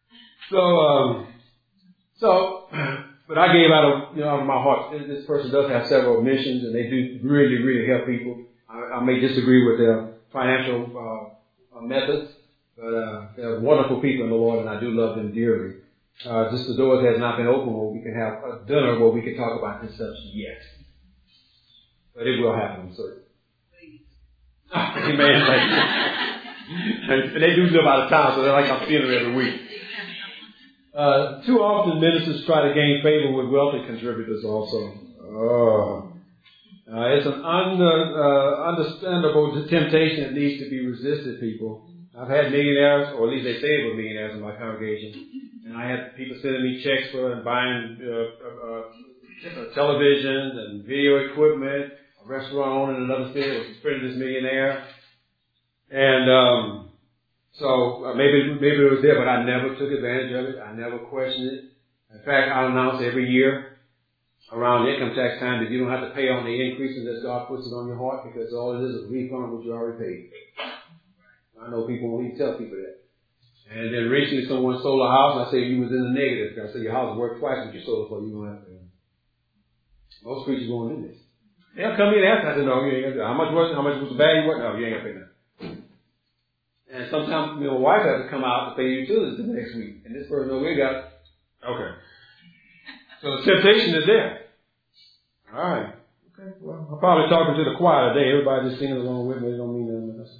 But I gave out of my heart. This person does have several missions, and they do really, really help people. I may disagree with their financial methods, but they're wonderful people in the Lord, and I do love them dearly. Just the doors has not been open where we can have a dinner where we can talk about this subject yet. But it will happen, I'm certain. Amen. And they do live out of town, so they're like I'm seeing them every week. Too often ministers try to gain favor with wealthy contributors also. It's an understandable temptation that needs to be resisted, people. I've had millionaires, or at least they say they were millionaires in my congregation, and I had people sending me checks for and buying televisions and video equipment. A restaurant owner in another city was a friend of this millionaire. And so maybe it was there, but I never took advantage of it. I never questioned it. In fact, I announce every year around income tax time that you don't have to pay on the increases that God puts it on your heart, because all it is a refund of what you already paid. I know people won't even tell people that. And then recently someone sold a house, and I said you was in the negative. I said your house is worth twice what you sold it for. You don't have to pay. Most preachers won't do this. They'll come in and ask, I said, no, you ain't got to. How much was the value? What? No, you ain't got to pay nothing. And sometimes, my wife has to come out to pay utilities the next week. And this person, no, we got, okay. So the temptation is there. All right. Okay. Well, I'm probably talking to the choir today. Everybody just singing along with me. It don't mean nothing else.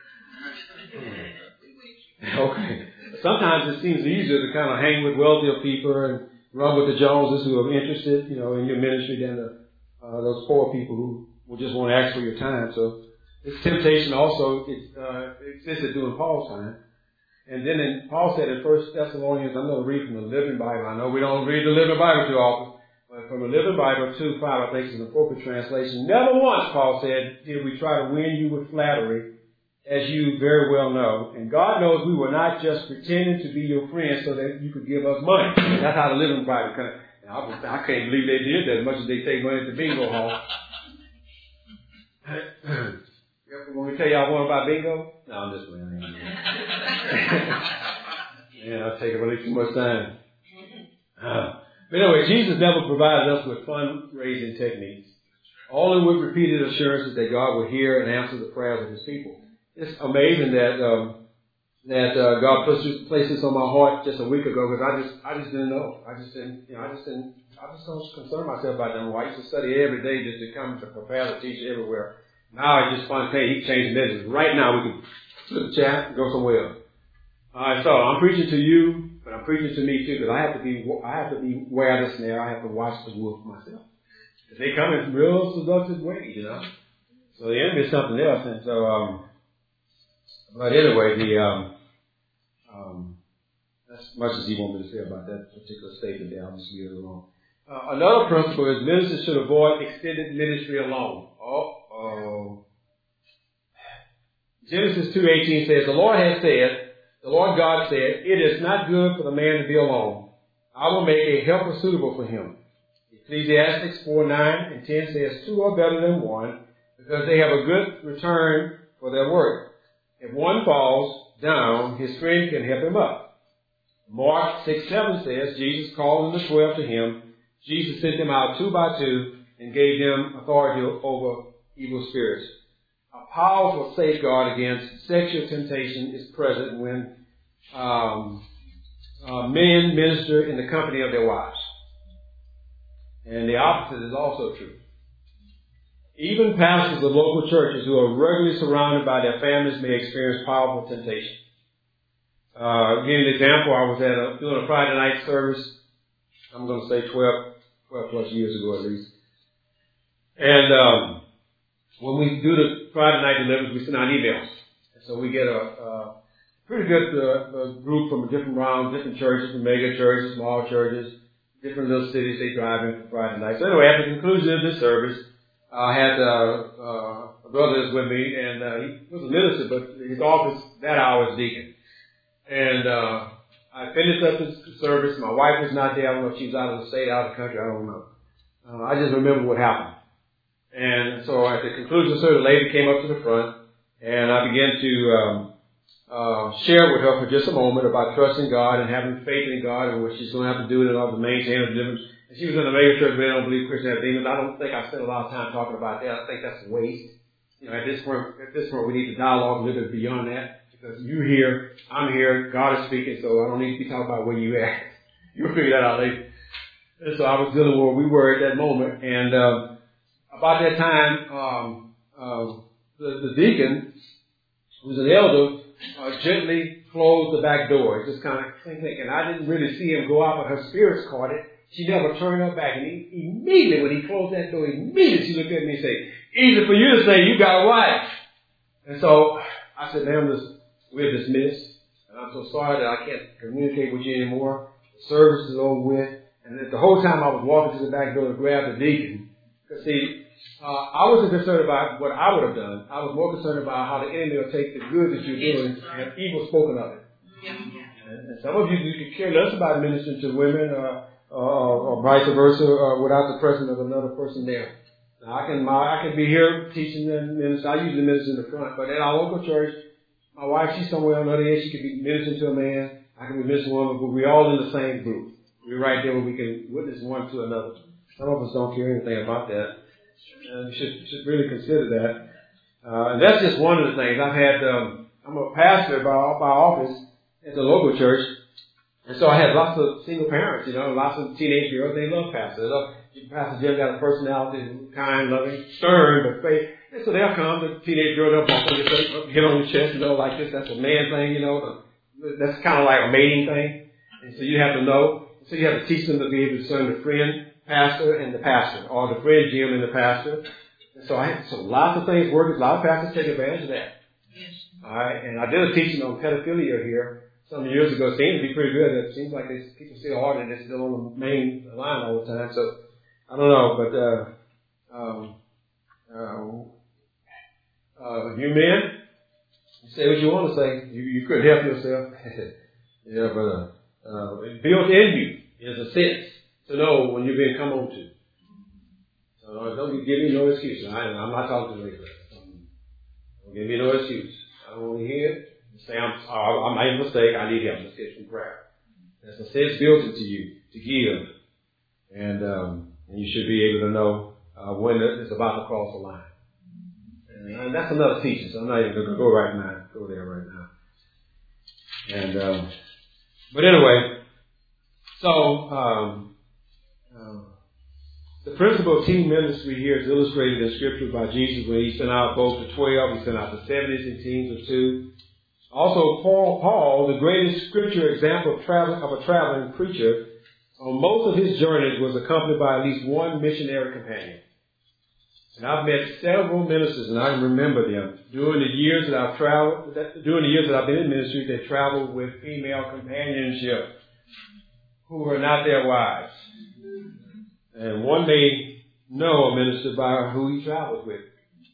Okay. Sometimes it seems easier to kind of hang with wealthier people and run with the Joneses who are interested, in your ministry than those poor people who will just want to ask for your time. So this temptation also existed during Paul's time. And then Paul said in 1 Thessalonians, I'm going to read from the Living Bible. I know we don't read the Living Bible too often, but from the Living Bible 2:5, I think is an appropriate translation. Never once, Paul said, did we try to win you with flattery, as you very well know. And God knows we were not just pretending to be your friends so that you could give us money. That's how the Living Bible comes. I can't believe they did that as much as they take money at the bingo hall. Want me to tell y'all more about bingo? No, I'm just playing. Yeah, I'll take really too much time. But anyway, Jesus never provided us with fundraising techniques. Only with repeated assurances that God will hear and answer the prayers of His people. It's amazing that God placed this on my heart just a week ago, because I just didn't know. I just don't concern myself about them. I used to study every day just to come to prepare to teach everywhere. Now it's just spontaneous. He changed the message. Right now we can flip the chat and go somewhere else. Alright, so I'm preaching to you, but I'm preaching to me too, because I have to be aware of the snare. I have to watch the wolf myself. They come in real seductive ways, So the enemy is something else, and so but anyway, as much as he wanted me to say about that particular statement there, I'll just leave it alone. Another principle is ministers should avoid extended ministry alone. Genesis 2:18 says, the Lord God said, it is not good for the man to be alone. I will make a helper suitable for him. Ecclesiastes 4:9 and 10 says, two are better than one, because they have a good return for their work. If one falls down, his friend can help him up. Mark 6:7 says, Jesus called the 12 to him. Jesus sent them out 2 by 2 and gave them authority over evil spirits. A powerful safeguard against sexual temptation is present when men minister in the company of their wives. And the opposite is also true. Even pastors of local churches who are regularly surrounded by their families may experience powerful temptation. Give you an example. I was doing a Friday night service. I'm going to say 12 plus years ago at least. And when we do the Friday night deliverance, we send out emails. And so we get a pretty good group from different churches, from mega churches, small churches, different little cities they drive in for Friday night. So anyway, after the conclusion of this service, I had a brother that's with me, and he was a minister, but his office that hour was deacon. And I finished up the service. My wife was not there. I don't know if she was out of the state, out of the country. I don't know. I just remember what happened. And so at the conclusion of the service, the lady came up to the front, and I began to share with her for just a moment about trusting God and having faith in God and what she's going to have to do in order to maintain her deliverance. And she was in a mega church where they don't believe Christians have demons. I don't think I spent a lot of time talking about that. I think that's a waste. You know, at this point, we need to dialogue a little bit beyond that, because you're here, I'm here, God is speaking, so I don't need to be talking about where you at. You'll figure that out later. And so I was dealing with where we were at that moment, and about that time, the deacon, who's an elder, gently closed the back door. Just kind of thinking, and I didn't really see him go out, but her spirits caught it. She never turned her back, and immediately when he closed that door, immediately she looked at me and said, "Easy for you to say, you got a wife." And so I said, "Ma'am, we're dismissed, and I'm so sorry that I can't communicate with you anymore. The service is over with." And the whole time I was walking to the back door to grab the deacon, because see, I wasn't concerned about what I would have done. I was more concerned about how the enemy will take the good that you're doing and have evil spoken of it. And some of you could care less about ministering to women or vice versa without the presence of another person there. Now, I can be here teaching and minister. I usually minister in the front, but at our local church, my wife, she's somewhere on the other end. She could be ministering to a man. I can be ministering to a woman, but we're all in the same group. We're right there where we can witness one to another. Some of us don't care anything about that. You should really consider that. And that's just one of the things. I'm a pastor by office at the local church. And so I had lots of single parents, lots of teenage girls. They love pastors. Pastor Jim got a personality, kind, loving, stern, but faith. And so they'll come, the teenage girl, they'll bump on your face, hit on your chest, like this. That's a man thing, That's kind of like a mating thing. And so you have to know. So you have to teach them to be able to discern the friend pastor and the pastor, or the friend Jim and the pastor. And so lots of things work. A lot of pastors take advantage of that. Yes. All right. And I did a teaching on pedophilia here some years ago. It seemed to be pretty good. It seems like people still hard and they're still on the main line all the time. So I don't know, but you men, say what you want to say. You couldn't help yourself. Yeah, but built in you is a sense to know when you're being come on to. So don't give me no excuse. I'm not talking to you. Don't give me no excuse. I don't want to hear it. Say I made a mistake. I need help. Let's get some prayer. There's a sense built into you to give, and you should be able to know when it's about to cross the line. And that's another teaching. So I'm not even going to go there right now. And but anyway, so. The principle of team ministry here is illustrated in Scripture by Jesus when he sent out both the 12, he sent out the 70s and teams of 2. Also, Paul, the greatest Scripture example of a traveling preacher, on most of his journeys was accompanied by at least one missionary companion. And I've met several ministers, and I can remember them during the years that I've been in ministry. They traveled with female companionship who were not their wives. And one may know a minister by who he travels with.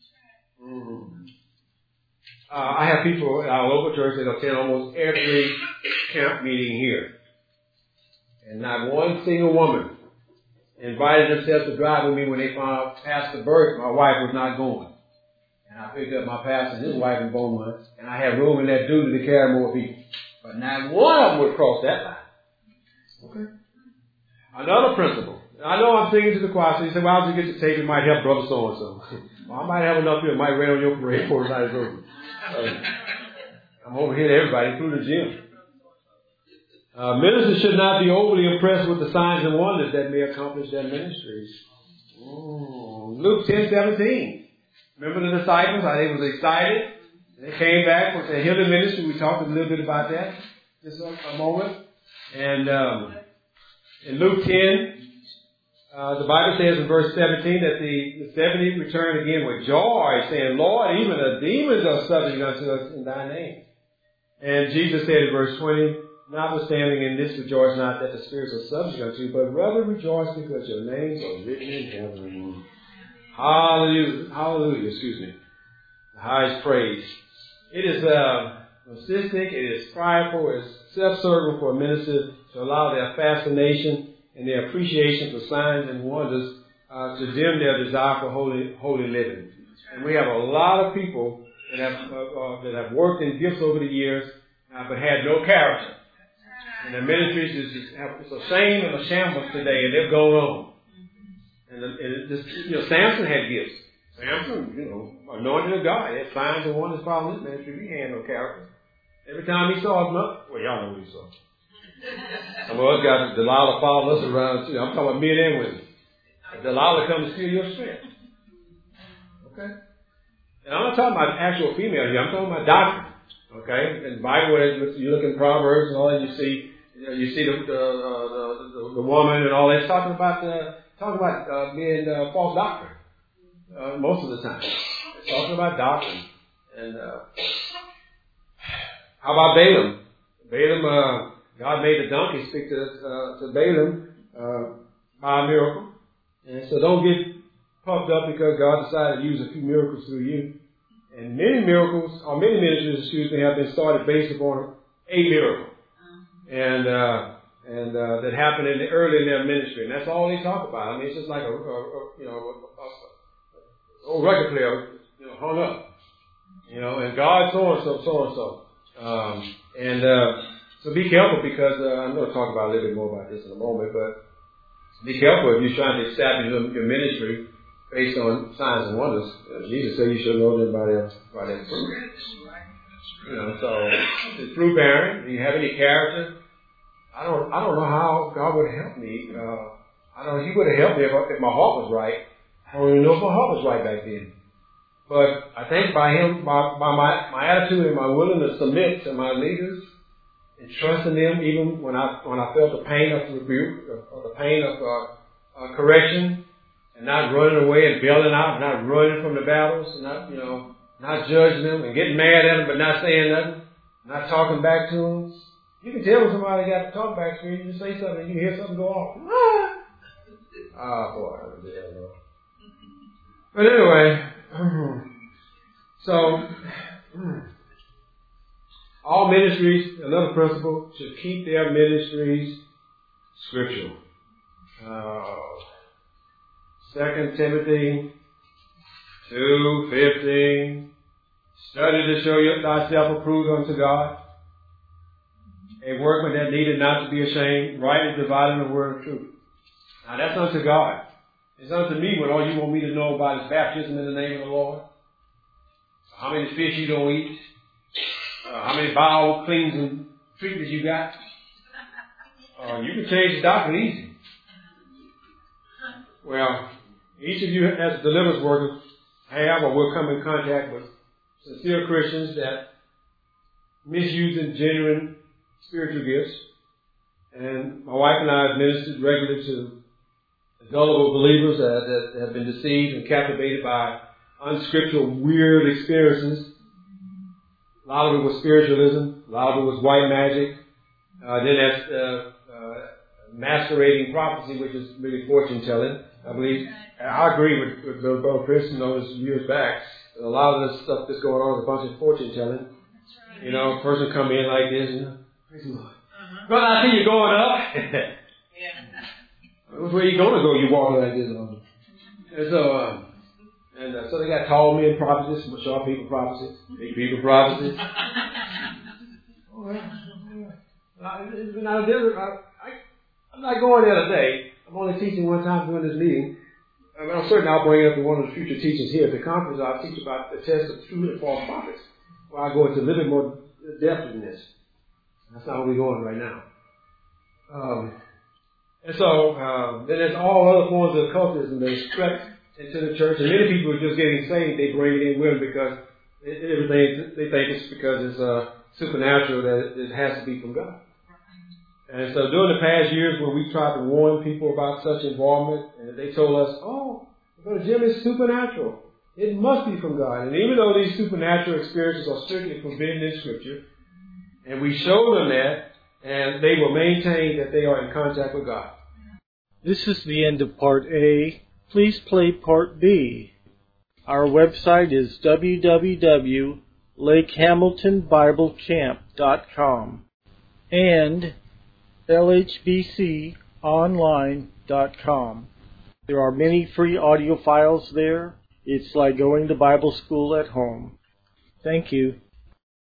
I have people at our local church that attend almost every camp meeting here. And not one single woman invited themselves to drive with me when they found out Pastor Burke, my wife, was not going. And I picked up my pastor and his wife in Beaumont, and I had room in that duty to carry more people. But not one of them would cross that line. Okay. Another principle. I know I'm singing to the choir, so you say, well, I'll just get the tape, it might help brother so-and-so. Well, I might have enough here, it might rain on your parade before the night is over. I'm over here to everybody, including Jim. Ministers should not be overly impressed with the signs and wonders that may accomplish their ministries. Luke 10:17. Remember the disciples, how they was excited? They came back with their healing ministry. We talked a little bit about that just a moment. And in Luke 10, the Bible says in verse 17 that the 70 returned again with joy, saying, Lord, even the demons are subject unto us in thy name. And Jesus said in verse 20, notwithstanding in this rejoice not that the spirits are subject unto you, but rather rejoice because your names are written in heaven. Hallelujah. Hallelujah, the highest praise. It is narcissistic, it is prideful, it is self-serving for a minister to allow their fascination and their appreciation for signs and wonders to dim their desire for holy living. And we have a lot of people that have worked in gifts over the years, but had no character. And their ministries it's a shame and a shambles today, and they've gone on. And Samson had gifts. Samson, anointed of God. He had signs and wonders following his ministry. He had no character. Every time he saw him, well, y'all know what he saw. Some of us got Delilah following us around too. I'm talking about men and women. Delilah comes to steal your strength. Okay? And I'm not talking about actual female here. I'm talking about doctrine. Okay? In the Bible, you look in Proverbs and all that, you see the woman and all that. It's talking about being false doctrine. Most of the time. It's talking about doctrine. And how about Balaam? Balaam, God made the donkey speak to Balaam by a miracle. And so don't get puffed up because God decided to use a few miracles through you. And many ministries, have been started based upon a miracle. And that happened early in their ministry. And that's all they talk about. I mean, it's just like a old record player, hung up. And God so-and-so. So be careful because I'm going to talk about a little bit more about this in a moment, but be careful if you're trying to establish your ministry based on signs and wonders. Jesus said you should know them by their fruit. So it's fruit bearing. Do you have any character? I don't know how God would help me. I don't know He would have helped me if my heart was right. I don't even know if my heart was right back then. But I think by my attitude and my willingness to submit to my leaders and trusting them, even when I felt the pain of rebuke or the pain of correction, and not running away and bailing out, not running from the battles, and not judging them and getting mad at them, but not saying nothing, not talking back to them. You can tell when somebody got to talk back to you. You just say something, and you hear something go off. Boy, I don't know. But anyway, so all ministries, another principle, should keep their ministries scriptural. 2 Timothy 2:15. Study to show thyself approved unto God, a workman that needed not to be ashamed, rightly dividing the word of truth. Now that's unto God. It's unto me what all you want me to know about is baptism in the name of the Lord. How many fish you don't eat. How many bowel cleansing treatments you got. You can change the doctrine easy. Well, each of you as deliverance workers have or will come in contact with sincere Christians that misusing genuine spiritual gifts. And my wife and I have ministered regularly to gullible believers that have been deceived and captivated by unscriptural, weird experiences. A lot of it was spiritualism. A lot of it was white magic. Then as masquerading prophecy, which is really fortune telling. I believe, I agree with Brother Chris, years back. A lot of this stuff that's going on is a bunch of fortune telling. You know, a person come in like this, praise the Lord. Well, I see you going up. Where you going to go? You walking like this. And so they got tall men prophecies, short people prophecies, big people prophecies. I'm not going there today. I'm only teaching one time during this meeting. I'm certain I'll bring it up in one of the future teachings here at the conference. I'll teach about the test of true and false prophets, where I go into a little bit more depth in this. That's not where we're going right now. And so then there's all other forms of occultism that is crept into the church, and many people are just getting saved. They bring it in with them because everything they think it's because it's supernatural, that it has to be from God. And so during the past years when we tried to warn people about such involvement, and they told us, oh, Brother Jim, is supernatural. It must be from God. And even though these supernatural experiences are strictly forbidden in Scripture, and we show them that, and they will maintain that they are in contact with God. This is the end of Part A. Please play Part B. Our website is www.lakehamiltonbiblecamp.com and lhbconline.com. There are many free audio files there. It's like going to Bible school at home. Thank you.